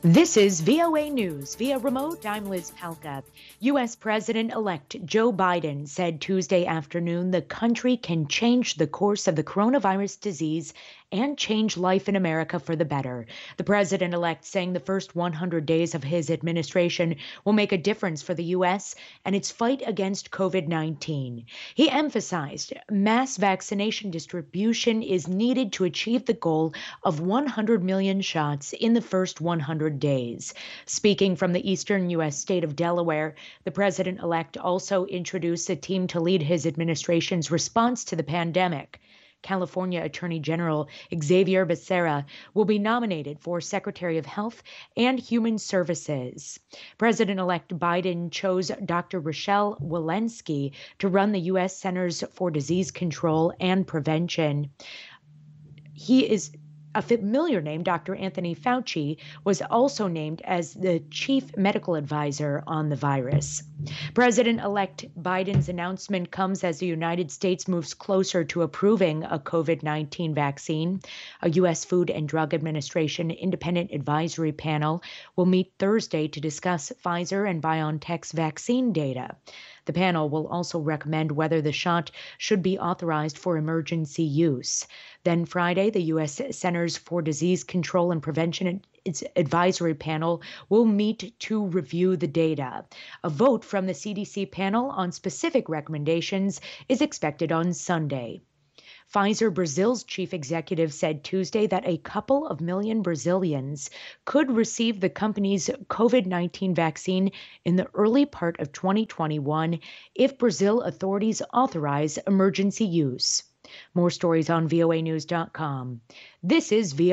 This is VOA News. Via remote, I'm Liz Palka. U.S. President-elect Joe Biden said Tuesday afternoon the country can change the course of the coronavirus disease and change life in America for the better. The president-elect saying the first 100 days of his administration will make a difference for the U.S. and its fight against COVID-19. He emphasized mass vaccination distribution is needed to achieve the goal of 100 million shots in the first 100 days. Speaking from the eastern U.S. state of Delaware, the president-elect also introduced a team to lead his administration's response to the pandemic. California Attorney General Xavier Becerra will be nominated for Secretary of Health and Human Services. President-elect Biden chose Dr. Rochelle Walensky to run the U.S. Centers for Disease Control and Prevention. He is a familiar name. Dr. Anthony Fauci was also named as the chief medical advisor on the virus. President-elect Biden's announcement comes as the United States moves closer to approving a COVID-19 vaccine. A U.S. Food and Drug Administration independent advisory panel will meet Thursday to discuss Pfizer and BioNTech's vaccine data. The panel will also recommend whether the shot should be authorized for emergency use. Then Friday, the U.S. Centers for Disease Control and Prevention its advisory panel will meet to review the data. A vote from the CDC panel on specific recommendations is expected on Sunday. Pfizer Brazil's chief executive said Tuesday that a couple of million Brazilians could receive the company's COVID-19 vaccine in the early part of 2021 if Brazil authorities authorize emergency use. More stories on voanews.com. This is VOA